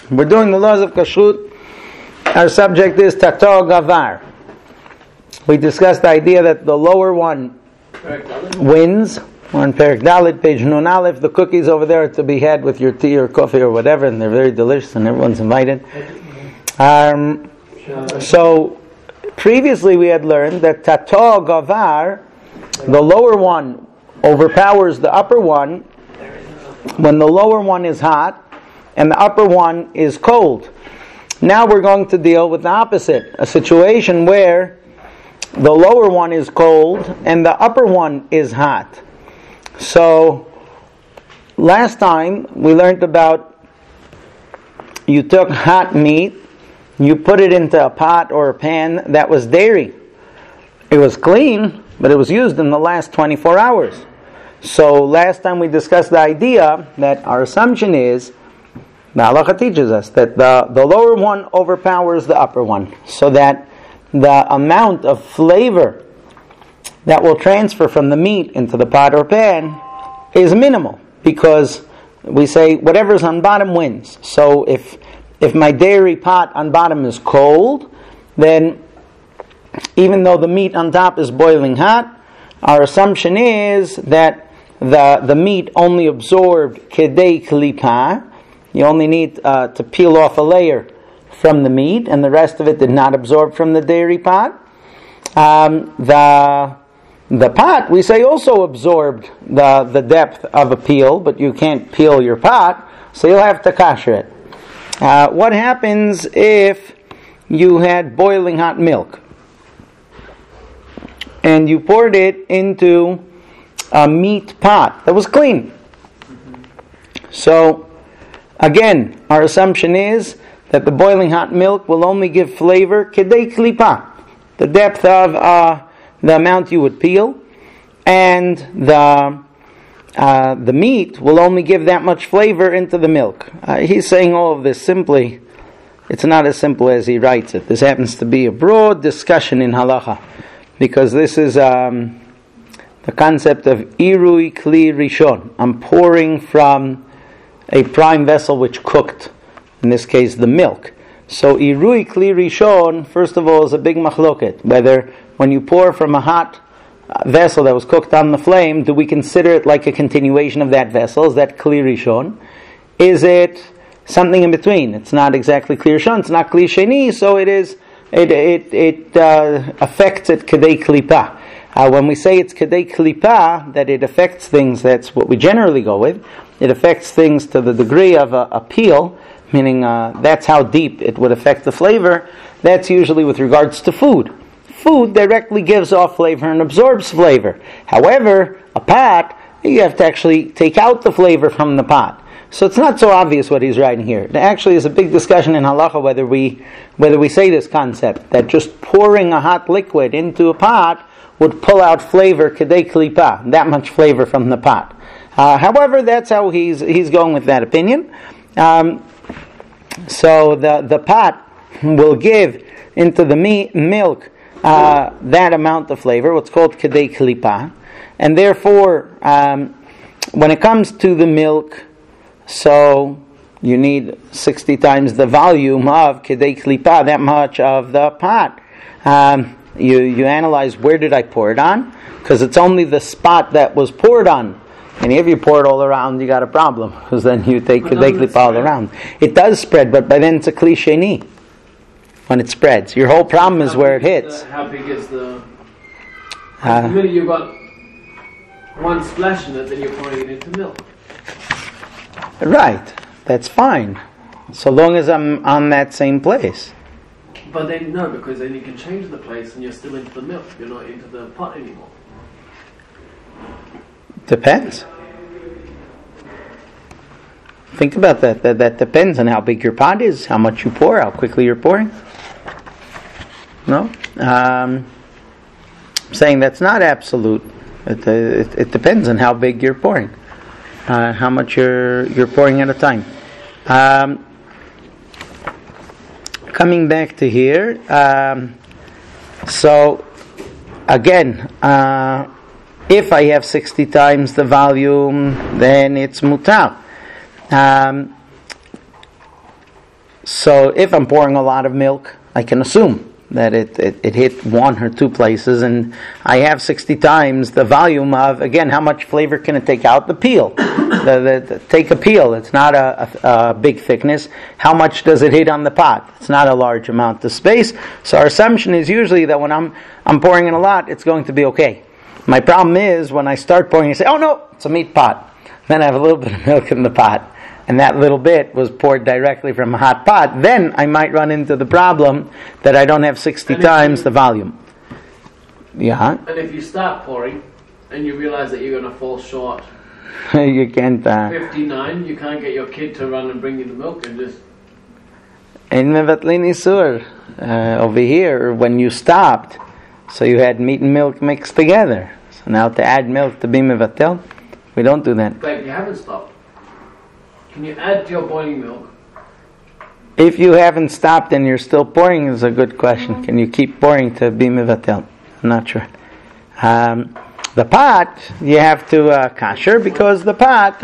We're doing the laws of kashrut. Our subject is tato gavar. We discussed the idea that the lower one wins. We're on Perek Dalet, page Nun Aleph. The cookies over there are to be had with your tea or coffee or whatever, and they're very delicious, and everyone's invited. So previously we had learned that tato gavar, the lower one overpowers the upper one when the lower one is hot and the upper one is cold. Now we're going to deal with the opposite, a situation where the lower one is cold and the upper one is hot. So last time we learned about you took hot meat, you put it into a pot or a pan that was dairy. It was clean, but it was used in the last 24 hours. So last time we discussed the idea that our assumption is, the halacha teaches us that the lower one overpowers the upper one, so that the amount of flavor that will transfer from the meat into the pot or pan is minimal, because we say whatever's on bottom wins. So if my dairy pot on bottom is cold, then even though the meat on top is boiling hot, our assumption is that the meat only absorbed kedei klipa. You only need to peel off a layer from the meat, and the rest of it did not absorb from the dairy pot. The pot, we say, also absorbed the depth of a peel, but you can't peel your pot, so you'll have to kasher it. What happens if you had boiling hot milk and you poured it into a meat pot that was clean? So again, our assumption is that the boiling hot milk will only give flavor kedei klipa, the depth of the amount you would peel, and the meat will only give that much flavor into the milk. He's saying all of this simply. It's not as simple as he writes it. This happens to be a broad discussion in halacha, because this is the concept of irui kli rishon. I'm pouring from a prime vessel which cooked, in this case the milk. So irui kli rishon, first of all, is a big machloket, whether when you pour from a hot vessel that was cooked on the flame, do we consider it like a continuation of that vessel? Is that kli rishon? Is it something in between? It's not exactly kli rishon, it's not kli sheni, so it affects it kedei klipa. When we say it's kedei klipa, that it affects things, that's what we generally go with. It affects things to the degree of a peel, meaning that's how deep it would affect the flavor. That's usually with regards to food. Food directly gives off flavor and absorbs flavor. However, a pot, you have to actually take out the flavor from the pot. So it's not so obvious what he's writing here. There actually is a big discussion in halacha whether we say this concept, that just pouring a hot liquid into a pot would pull out flavor kedei klipa, that much flavor from the pot. However, that's how he's going with that opinion. So the pot will give into the milk that amount of flavor, what's called kedei klipa, and therefore when it comes to the milk, so you need 60 times the volume of kedei klipa, that much of the pot. You analyze, where did I pour it on? Because it's only the spot that was poured on. And if you pour it all around, you got a problem, because then you take kedei klipa all around. It does spread, but by then it's a kli sheni when it spreads. Your whole problem is where it hits. How big is the minute you've got one splash in it, then you're pouring it into milk. Right, that's fine, so long as I'm on that same place. But then no, because then you can change the place and you're still into the milk. You're not into the pot anymore. Depends. Think about that. That depends on how big your pot is, how much you pour, how quickly you're pouring. No? I'm saying that's not absolute. It depends on how big you're pouring. How much you're pouring at a time. Coming back to here, so again, if I have 60 times the volume, then it's mutar. So if I'm pouring a lot of milk, I can assume that it hit one or two places, and I have 60 times the volume of, again, how much flavor can it take out? The peel. Take a peel. It's not a big thickness. How much does it hit on the pot? It's not a large amount of space. So our assumption is usually that when I'm pouring in a lot, it's going to be okay. My problem is when I start pouring, I say, oh no, it's a meat pot. Then I have a little bit of milk in the pot, and that little bit was poured directly from a hot pot. Then I might run into the problem that I don't have 60 times the volume. Yeah. And if you start pouring and you realize that you're going to fall short, you can't. 59, you can't get your kid to run and bring you the milk and just. In Mevatlini Sur, over here, when you stopped, so you had meat and milk mixed together. So now to add milk to be Mevatel, we don't do that. But you haven't stopped. Can you add to your boiling milk? If you haven't stopped and you're still pouring, is a good question. Can you keep pouring to be Mevatel? I'm not sure. The pot, you have to kasher because the pot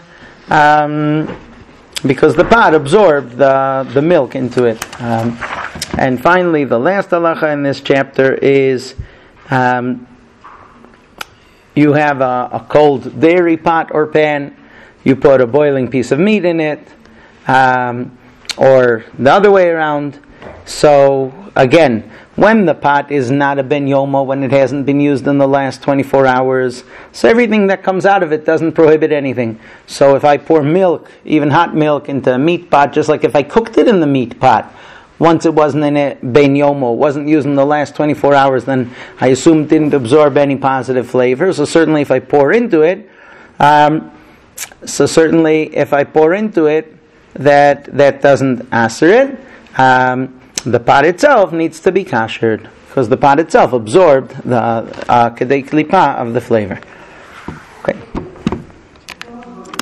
absorbed the milk into it. And finally, the last halacha in this chapter is you have a cold dairy pot or pan. You put a boiling piece of meat in it, or the other way around. So again, when the pot is not a ben yomo, when it hasn't been used in the last 24 hours, so everything that comes out of it doesn't prohibit anything. So if I pour milk, even hot milk, into a meat pot, just like if I cooked it in the meat pot, once it wasn't in a ben yomo, wasn't used in the last 24 hours, then I assume it didn't absorb any positive flavor. So certainly if I pour into it, that doesn't aser it. The pot itself needs to be kashered because the pot itself absorbed the kedei klipa of the flavor. Okay.